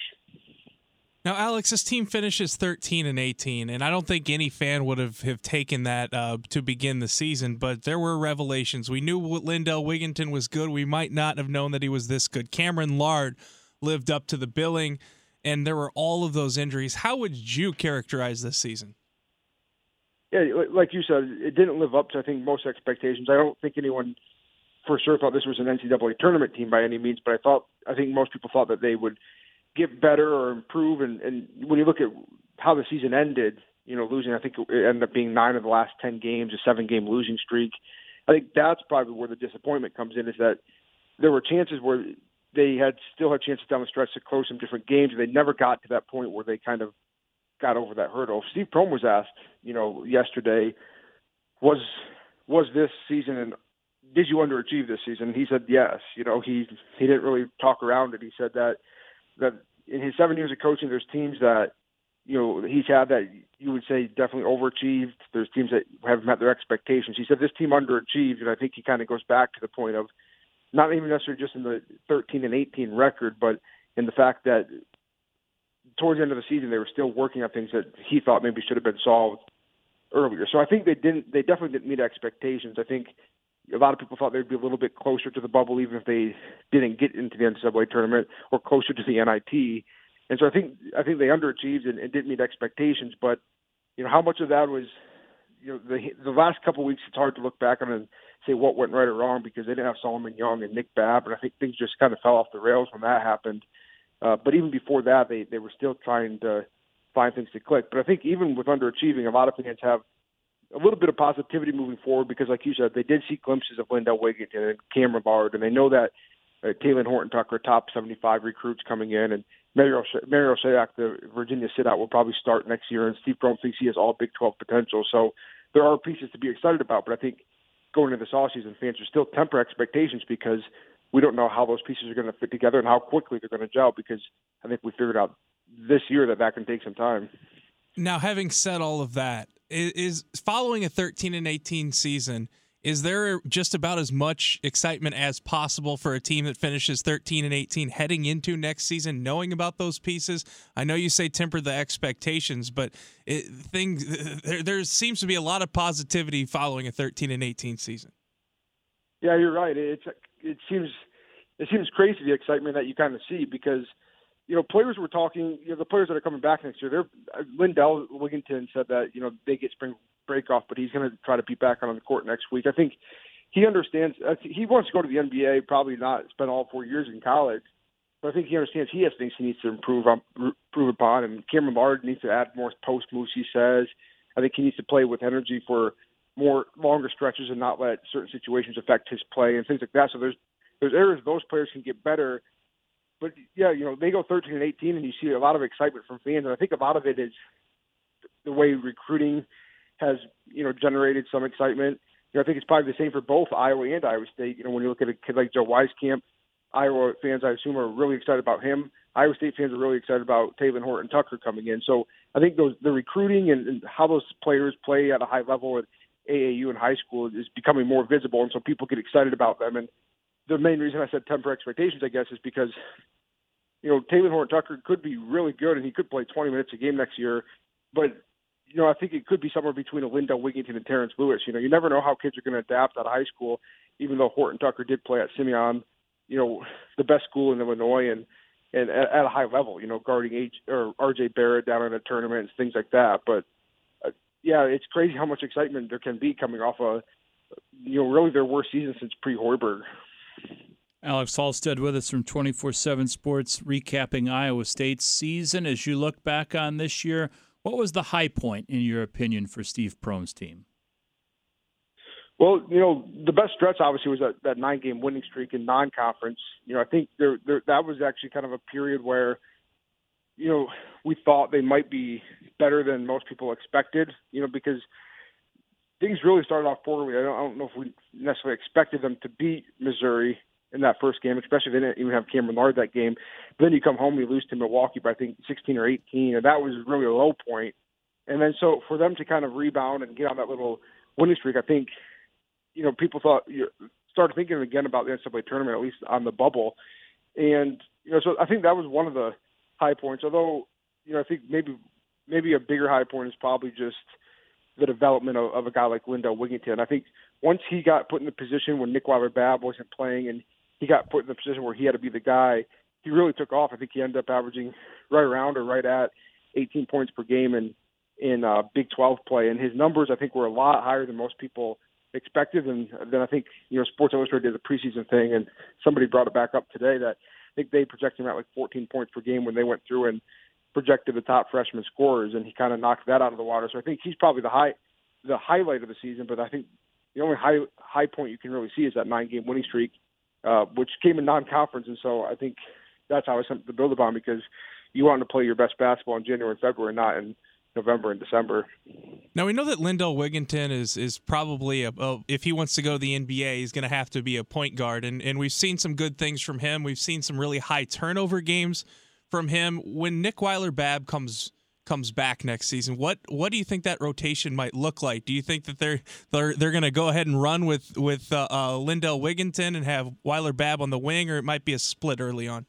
Now, Alex, this team finishes thirteen and eighteen, and I don't think any fan would have, have taken that uh, to begin the season, but there were revelations. We knew Lindell Wigginton was good. We might not have known that he was this good. Cameron Lard lived up to the billing, and there were all of those injuries. How would you characterize this season? Yeah, like you said, it didn't live up to, I think, most expectations. I don't think anyone for sure thought this was an N C double A tournament team by any means, but I thought, I think most people thought that they would get better or improve. And, and when you look at how the season ended, you know, losing. I think it ended up being nine of the last ten games, a seven-game losing streak. I think that's probably where the disappointment comes in, is that there were chances where they had still had chances down the stretch to close some different games, and they never got to that point where they kind of got over that hurdle. Steve Prohm was asked, you know, yesterday, was was this season, and did you underachieve this season? And he said yes. You know, he he didn't really talk around it. He said that that in his seven years of coaching, there's teams that, you know, he's had that you would say definitely overachieved. There's teams that haven't met their expectations. He said this team underachieved, and I think he kind of goes back to the point of not even necessarily just in the thirteen and eighteen record, but in the fact that towards the end of the season, they were still working on things that he thought maybe should have been solved earlier. So I think they didn't. They definitely didn't meet expectations. I think a lot of people thought they'd be a little bit closer to the bubble, even if they didn't get into the N C double A tournament, or closer to the N I T. And so I think I think they underachieved and, and didn't meet expectations. But you know, how much of that was, you know, the the last couple of weeks, it's hard to look back on and say what went right or wrong, because they didn't have Solomon Young and Nick Babb, and I think things just kind of fell off the rails when that happened. Uh, but even before that, they, they were still trying to find things to click. But I think even with underachieving, a lot of fans have a little bit of positivity moving forward, because, like you said, they did see glimpses of Lindell Wigington and Cameron Bard, and they know that uh, Taylor Horton Tucker, top seventy-five recruits coming in, and Mario, Mario Shayak, the Virginia sit-out, will probably start next year, and Steve Prohm thinks he has all Big twelve potential. So there are pieces to be excited about, but I think going into this offseason, fans are still temper expectations, because we don't know how those pieces are going to fit together and how quickly they're going to gel, because I think we figured out this year that that can take some time. Now, having said all of that, is following a thirteen and eighteen season, is there just about as much excitement as possible for a team that finishes thirteen and eighteen heading into next season, knowing about those pieces? I know you say temper the expectations, but it, things there, there seems to be a lot of positivity following a thirteen and eighteen season. Yeah, you're right. It's it seems it seems crazy, the excitement that you kind of see, because you know, players were talking, you know, the players that are coming back next year, they're, Lindell Wigington said that, you know, they get spring break off, but he's going to try to be back on the court next week. I think he understands, he wants to go to the N B A, probably not spend all four years in college, but I think he understands he has things he needs to improve on, improve upon, and Cameron Bard needs to add more post moves, he says. I think he needs to play with energy for more longer stretches and not let certain situations affect his play and things like that. So there's there's areas those players can get better. But, yeah, you know, they go thirteen and eighteen, and you see a lot of excitement from fans. And I think a lot of it is the way recruiting has, you know, generated some excitement. You know, I think it's probably the same for both Iowa and Iowa State. You know, when you look at a kid like Joe Wieskamp, Iowa fans, I assume, are really excited about him. Iowa State fans are really excited about Taylor Horton Tucker coming in. So I think those the recruiting and, and how those players play at a high level at A A U and high school is becoming more visible, and so people get excited about them. And the main reason I said temper expectations, I guess, is because, you know, Taylor Horton Tucker could be really good, and he could play twenty minutes a game next year. But, you know, I think it could be somewhere between a Lindell Wigington and Terrence Lewis. You know, you never know how kids are going to adapt out of high school, even though Horton Tucker did play at Simeon, you know, the best school in Illinois, and, and at, at a high level, you know, guarding H, or R J Barrett down in a tournament and things like that. But, uh, yeah, it's crazy how much excitement there can be coming off a, you know, really their worst season since pre-Hoiberg. Alex Halstead with us from twenty-four seven Sports, recapping Iowa State's season. As you look back on this year, what was the high point, in your opinion, for Steve Prohm's team? Well, you know, the best stretch, obviously, was that, that nine-game winning streak in non-conference. You know, I think there, there, that was actually kind of a period where, you know, we thought they might be better than most people expected, you know, because things really started off poorly. I don't, I don't know if we necessarily expected them to beat Missouri in that first game, especially if they didn't even have Cameron Lard that game. But then you come home, you lose to Milwaukee by, I think, sixteen or eighteen, and that was really a low point. And then so for them to kind of rebound and get on that little winning streak, I think, you know, people thought, you started thinking again about the N C double A tournament, at least on the bubble. And, you know, so I think that was one of the high points, although, you know, I think maybe maybe a bigger high point is probably just the development of, of a guy like Lindell Wigington. I think once he got put in the position when Nick Weiler-Babb wasn't playing, and he got put in the position where he had to be the guy, he really took off. I think he ended up averaging right around or right at eighteen points per game in, in uh, Big twelve play. And his numbers, I think, were a lot higher than most people expected. And then I think, you know, Sports Illustrated did the preseason thing, and somebody brought it back up today that I think they projected him at like fourteen points per game when they went through and projected the top freshman scorers, and he kind of knocked that out of the water. So I think he's probably the high, the highlight of the season. But I think the only high high point you can really see is that nine game winning streak, uh, which came in non-conference, and so I think that's always something to build upon because you want to play your best basketball in January and February, not in November and December. Now we know that Lindell Wigginton is is probably a, a if he wants to go to the N B A, he's going to have to be a point guard, and and we've seen some good things from him. We've seen some really high turnover games from him. When Nick Weiler-Babb comes comes back next season, what what do you think that rotation might look like? Do you think that they're they're they're going to go ahead and run with with uh, uh, Lindell Wigginton and have Weiler-Babb on the wing, or it might be a split early on?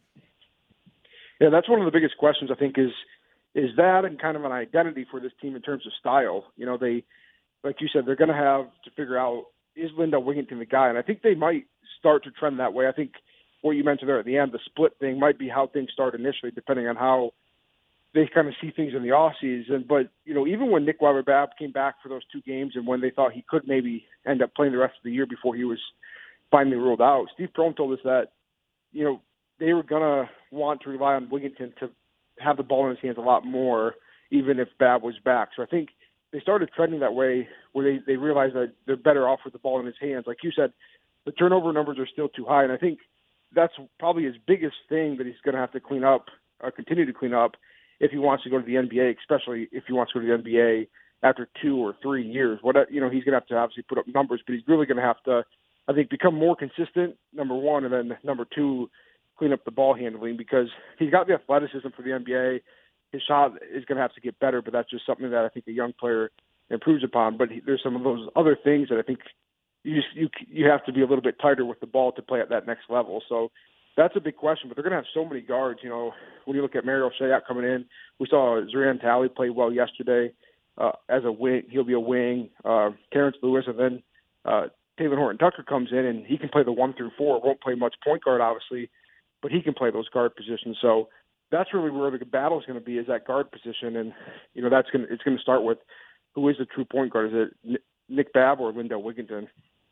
Yeah, that's one of the biggest questions I think is. is that and kind of an identity for this team in terms of style. You know, they, like you said, they're going to have to figure out, is Lindell Wigginton the guy? And I think they might start to trend that way. I think what you mentioned there at the end, the split thing, might be how things start initially, depending on how they kind of see things in the offseason. But, you know, even when Nick Weiler-Babb came back for those two games and when they thought he could maybe end up playing the rest of the year before he was finally ruled out, Steve Prohm told us that, you know, they were going to want to rely on Wigginton to have the ball in his hands a lot more, even if Babb was back. So I think they started trending that way where they, they realized that they're better off with the ball in his hands. Like you said, the turnover numbers are still too high, and I think that's probably his biggest thing that he's going to have to clean up, or continue to clean up, if he wants to go to the N B A, especially if he wants to go to the N B A after two or three years. What you know, he's going to have to obviously put up numbers, but he's really going to have to, I think, become more consistent, number one, and then number two, clean up the ball handling, because he's got the athleticism for the N B A. His shot is going to have to get better, but that's just something that I think a young player improves upon. But he, there's some of those other things that I think you just you you have to be a little bit tighter with the ball to play at that next level. So that's a big question. But they're going to have so many guards. You know, when you look at Mario Shayok coming in, we saw Zoran Talley play well yesterday uh, as a wing. He'll be a wing. Uh, Terrence Lewis, and then uh, Taylor Horton Tucker comes in, and he can play the one through four. Won't play much point guard, obviously, but he can play those guard positions. So that's really where the battle is going to be, is that guard position. And, you know, that's going to, it's going to start with who is the true point guard. Is it Nick Babb or Lindell Wigginton?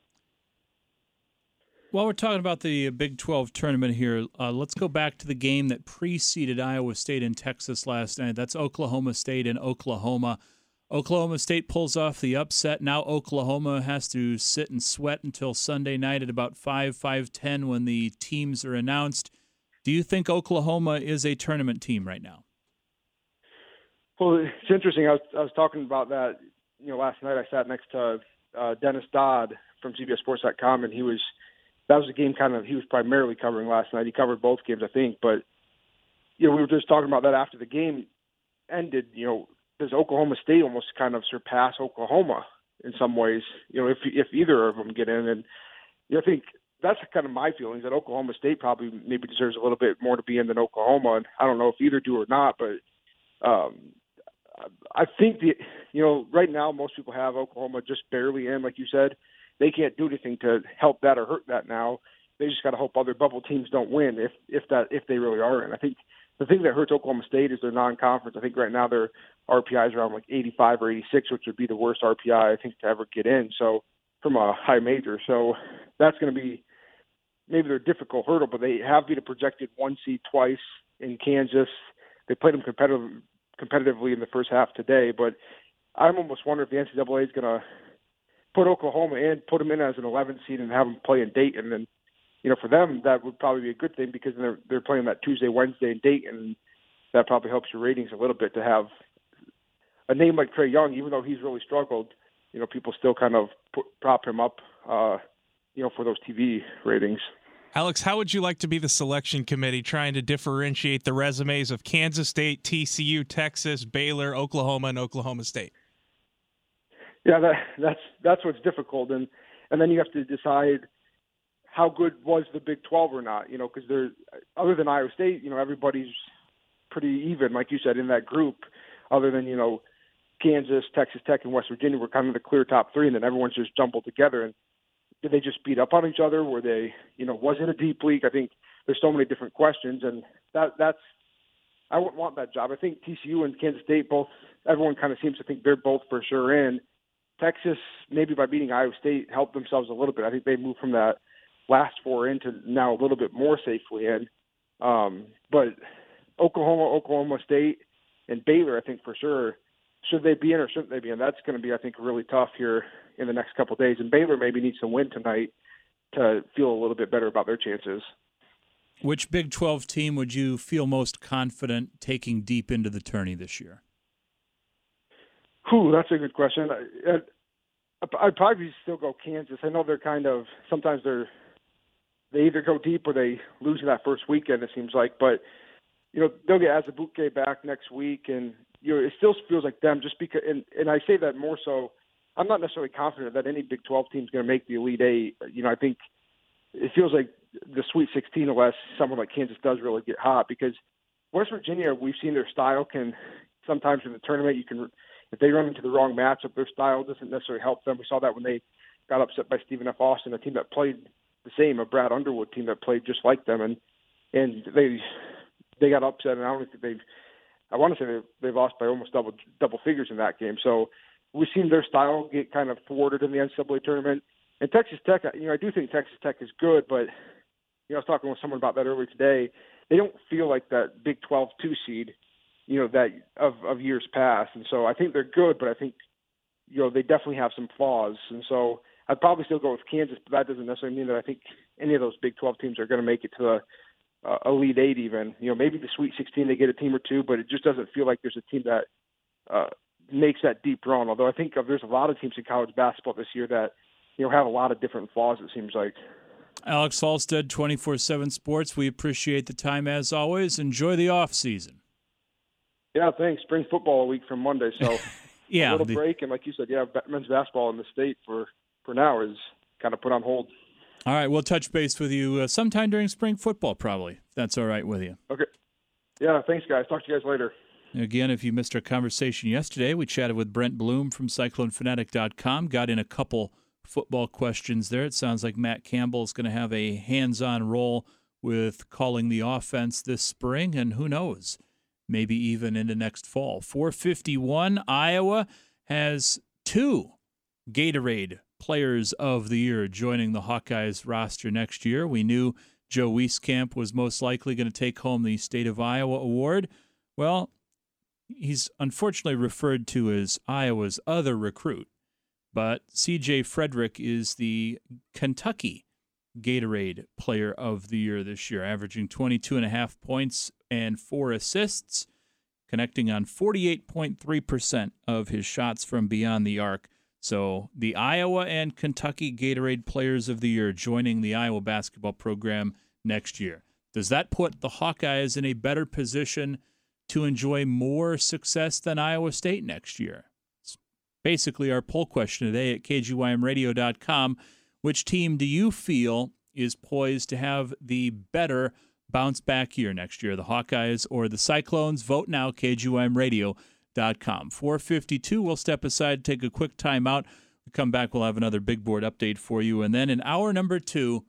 While we're talking about the Big twelve tournament here, uh, let's go back to the game that preceded Iowa State and Texas last night. That's Oklahoma State and Oklahoma. Oklahoma State pulls off the upset. Now Oklahoma has to sit and sweat until Sunday night at about five, five ten when the teams are announced. Do you think Oklahoma is a tournament team right now? Well, it's interesting. I was, I was talking about that, you know, last night. I sat next to uh, Dennis Dodd from C B S Sports dot com, and he was, that was a game kind of he was primarily covering last night. He covered both games, I think. But, you know, we were just talking about that after the game ended. You know, does Oklahoma State almost kind of surpass Oklahoma in some ways, you know, if if either of them get in? And you know, I think that's kind of my feelings, that Oklahoma State probably maybe deserves a little bit more to be in than Oklahoma. And I don't know if either do or not, but um, I think the, you know, right now most people have Oklahoma just barely in, like you said. They can't do anything to help that or hurt that now. They just got to hope other bubble teams don't win if if that if they really are in. I think the thing that hurts Oklahoma State is their non-conference. I think right now their R P I is around like eighty-five or eighty-six, which would be the worst R P I I think to ever get in. So from a high major, so that's going to be maybe their difficult hurdle. But they have been a projected one seed twice in Kansas. They played them competitive, competitively in the first half today. But I'm almost wondering if the N C double A is going to put Oklahoma in, put them in as an eleventh seed, and have them play in Dayton. And you know, for them, that would probably be a good thing because they're they're playing that Tuesday, Wednesday in Dayton, and that probably helps your ratings a little bit to have a name like Trae Young, even though he's really struggled. You know, people still kind of put, prop him up, uh, you know, for those T V ratings. Alex, how would you like to be the selection committee trying to differentiate the resumes of Kansas State, T C U, Texas, Baylor, Oklahoma, and Oklahoma State? Yeah, that, that's that's what's difficult, and and then you have to decide how good was the Big twelve or not. You know, because they're other than Iowa State, you know, everybody's pretty even, like you said, in that group. Other than you know, Kansas, Texas Tech, and West Virginia were kind of the clear top three, and then everyone's just jumbled together. And did they just beat up on each other? Were they, you know, was it a deep league? I think there's so many different questions, and that that's I wouldn't want that job. I think T C U and Kansas State both. Everyone kind of seems to think they're both for sure in. Texas, maybe by beating Iowa State, helped themselves a little bit. I think they moved from that last four into now a little bit more safely in. Um, but Oklahoma, Oklahoma State, and Baylor, I think for sure, should they be in or shouldn't they be in? That's going to be, I think, really tough here in the next couple of days. And Baylor maybe needs to win tonight to feel a little bit better about their chances. Which Big twelve team would you feel most confident taking deep into the tourney this year? Whew, that's a good question. I, I'd probably still go Kansas. I know they're kind of sometimes they're they either go deep or they lose in that first weekend. It seems like, but you know they'll get Azubuike back next week, and you know it still feels like them just because. And, and I say that more so. I'm not necessarily confident that any Big twelve team is going to make the Elite Eight. You know, I think it feels like the Sweet sixteen, unless someone like Kansas does really get hot, because West Virginia, we've seen their style can sometimes in the tournament, you can, if they run into the wrong matchup, their style doesn't necessarily help them. We saw that when they got upset by Stephen F. Austin, a team that played the same, a Brad Underwood team that played just like them, and and they they got upset, and I don't think they've, I want to say they've, they've lost by almost double double figures in that game. So we've seen their style get kind of thwarted in the N C double A tournament. And Texas Tech, you know, I do think Texas Tech is good, but you know, I was talking with someone about that earlier today. They don't feel like that Big twelve two seed, you know, that of, of years past. And so I think they're good, but I think, you know, they definitely have some flaws. And so I'd probably still go with Kansas, but that doesn't necessarily mean that I think any of those Big twelve teams are going to make it to the uh, Elite Eight even. You know, maybe the Sweet sixteen, they get a team or two, but it just doesn't feel like there's a team that uh, makes that deep run. Although I think there's a lot of teams in college basketball this year that, you know, have a lot of different flaws, it seems like. Alex Halstead, twenty-four seven Sports. We appreciate the time as always. Enjoy the off season. Yeah, thanks. Spring football a week from Monday, so yeah, a little the, break. And like you said, yeah, men's basketball in the state for, for now is kind of put on hold. All right, we'll touch base with you uh, sometime during spring football, probably, if that's all right with you. Okay. Yeah, thanks, guys. Talk to you guys later. Again, if you missed our conversation yesterday, we chatted with Brent Bloom from Cyclone Fanatic dot com, got in a couple football questions there. It sounds like Matt Campbell is going to have a hands-on role with calling the offense this spring, and who knows, maybe even into next fall. four fifty-one, Iowa has two Gatorade Players of the Year joining the Hawkeyes roster next year. We knew Joe Wieskamp was most likely going to take home the State of Iowa award. Well, he's unfortunately referred to as Iowa's other recruit. But C J Frederick is the Kentucky Gatorade Player of the Year this year, averaging twenty-two and a half points and four assists, connecting on forty-eight point three percent of his shots from beyond the arc. So the Iowa and Kentucky Gatorade Players of the Year joining the Iowa basketball program next year. Does that put the Hawkeyes in a better position to enjoy more success than Iowa State next year? Basically, our poll question today at K G Y M radio dot com. Which team do you feel is poised to have the better bounce-back year next year, the Hawkeyes or the Cyclones? Vote now, K G Y M radio dot com. four fifty-two, we'll step aside, take a quick timeout. We come back, we'll have another big board update for you. And then in hour number two,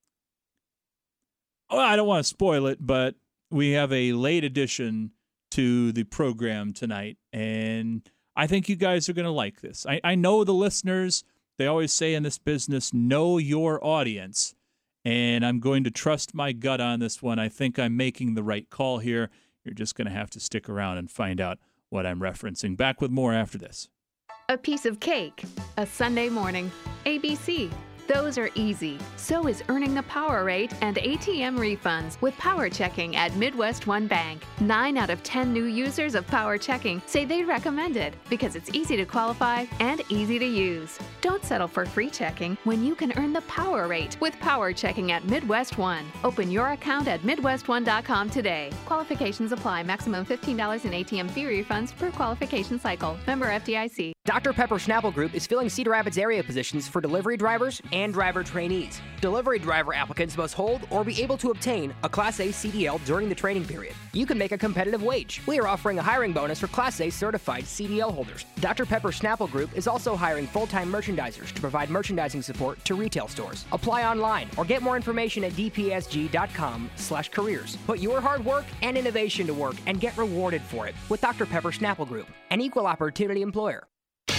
oh, I don't want to spoil it, but we have a late addition to the program tonight, and I think you guys are going to like this. I, I know the listeners, they always say in this business, know your audience, and I'm going to trust my gut on this one. I think I'm making the right call here. You're just going to have to stick around and find out what I'm referencing. Back with more after this. A piece of cake, a Sunday morning, A B C. Those are easy. So is earning the power rate and A T M refunds with Power Checking at Midwest One Bank. Nine out of ten new users of Power Checking say they recommend it because it's easy to qualify and easy to use. Don't settle for free checking when you can earn the power rate with Power Checking at Midwest One. Open your account at midwest one dot com today. Qualifications apply. Maximum fifteen dollars in A T M fee refunds per qualification cycle. Member F D I C. Doctor Pepper Snapple Group is filling Cedar Rapids area positions for delivery drivers and driver trainees. Delivery driver applicants must hold or be able to obtain a Class A C D L during the training period. You can make a competitive wage. We are offering a hiring bonus for Class A certified C D L holders. Doctor Pepper Snapple Group is also hiring full-time merchandisers to provide merchandising support to retail stores. Apply online or get more information at d p s g dot com slash careers. Put your hard work and innovation to work and get rewarded for it with Doctor Pepper Snapple Group, an equal opportunity employer.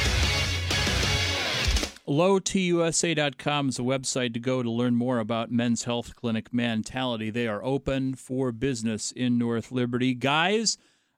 low t u s a dot com is a website to go to learn more about Men's Health Clinic Mentality. They are open for business in North Liberty. Guys,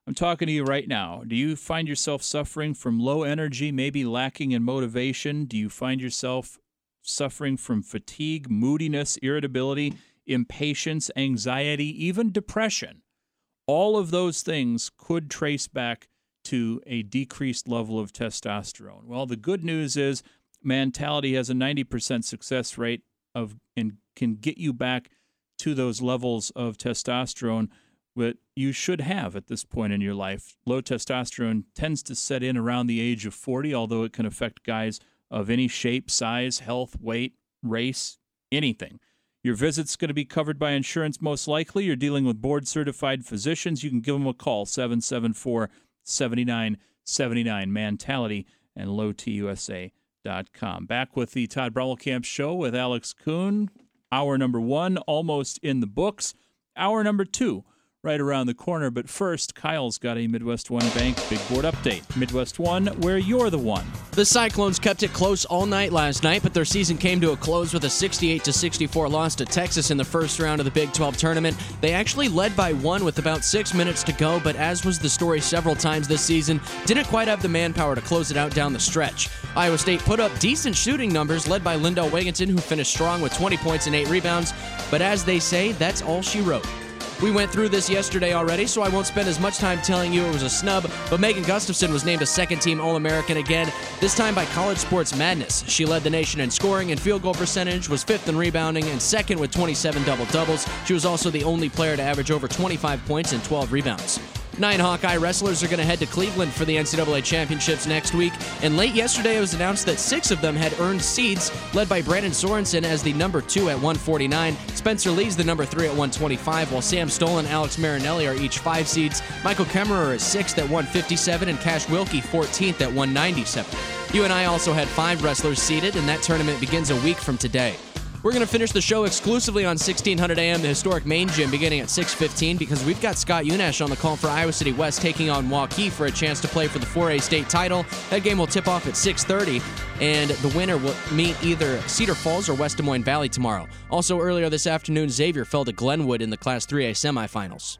I'm talking to you right now. Do you find yourself suffering from low energy, maybe lacking in motivation? Do you find yourself suffering from fatigue, moodiness, irritability, impatience, anxiety, even depression? All of those things could trace back to a decreased level of testosterone. Well, the good news is Mentality has a ninety percent success rate of and can get you back to those levels of testosterone that you should have at this point in your life. Low testosterone tends to set in around the age of forty, although it can affect guys of any shape, size, health, weight, race, anything. Your visit's going to be covered by insurance most likely. You're dealing with board-certified physicians. You can give them a call, seven seven four, seven nine seven nine, Mentality, and low t u s a dot com. Back with the Todd Brommelkamp Show with Alex Kuhn. Hour number one, almost in the books. Hour number two, right around the corner. But first, Kyle's got a Midwest One Bank Big Board update. Midwest One, where you're the one. The Cyclones kept it close all night last night, but their season came to a close with a sixty-eight to sixty-four loss to Texas in the first round of the Big twelve tournament. They actually led by one with about six minutes to go, but as was the story several times this season, didn't quite have the manpower to close it out down the stretch. Iowa State put up decent shooting numbers, led by Lindell Wigginton, who finished strong with twenty points and eight rebounds, but as they say, that's all she wrote. We went through this yesterday already, so I won't spend as much time telling you it was a snub, but Megan Gustafson was named a second-team All-American again, this time by College Sports Madness. She led the nation in scoring and field goal percentage, was fifth in rebounding, and second with twenty-seven double-doubles. She was also the only player to average over twenty-five points and twelve rebounds. Nine Hawkeye wrestlers are going to head to Cleveland for the N C double A championships next week, and late yesterday it was announced that six of them had earned seeds, led by Brandon Sorensen as the number two at one forty-nine, Spencer Lee's the number three at one twenty-five, while Sam Stoll and Alex Marinelli are each five seeds. Michael Kemmerer is sixth at one fifty-seven, and Cash Wilkie fourteenth at one ninety-seven. U N I also had five wrestlers seeded, and that tournament begins a week from today. We're going to finish the show exclusively on sixteen hundred A M, the historic main gym, beginning at six fifteen, because we've got Scott Unash on the call for Iowa City West taking on Waukee for a chance to play for the four A state title. That game will tip off at six thirty, and the winner will meet either Cedar Falls or West Des Moines Valley tomorrow. Also, earlier this afternoon, Xavier fell to Glenwood in the Class three A semifinals.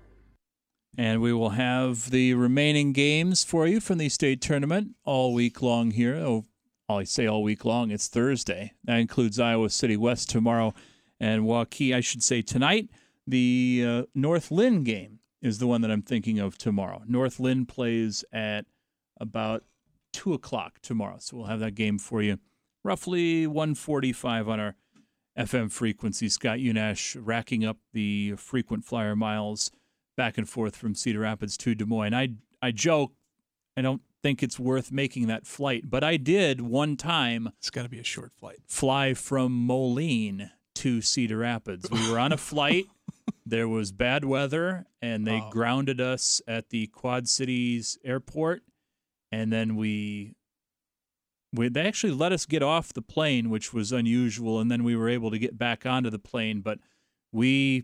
And we will have the remaining games for you from the state tournament all week long here. Oh, I say all week long, it's Thursday. That includes Iowa City West tomorrow and Waukee. I should say tonight, the uh, North Lynn game is the one that I'm thinking of tomorrow. North Lynn plays at about two o'clock tomorrow, so we'll have that game for you. Roughly one forty-five on our F M frequency. Scott Unash racking up the frequent flyer miles back and forth from Cedar Rapids to Des Moines. I, I joke, I don't think it's worth making that flight, but I did one time. It's got to be a short flight. Fly from Moline to Cedar Rapids. We were on a flight. There was bad weather, and they oh. grounded us at the Quad Cities airport, and then we, we they actually let us get off the plane, which was unusual, and then we were able to get back onto the plane, but we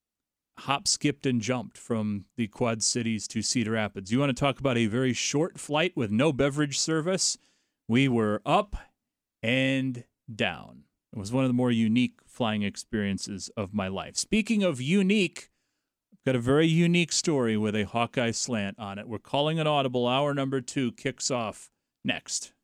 hop, skipped, and jumped from the Quad Cities to Cedar Rapids. You want to talk about a very short flight with no beverage service? We were up and down. It was one of the more unique flying experiences of my life. Speaking of unique, I've got a very unique story with a Hawkeye slant on it. We're calling an audible. Hour number two kicks off next.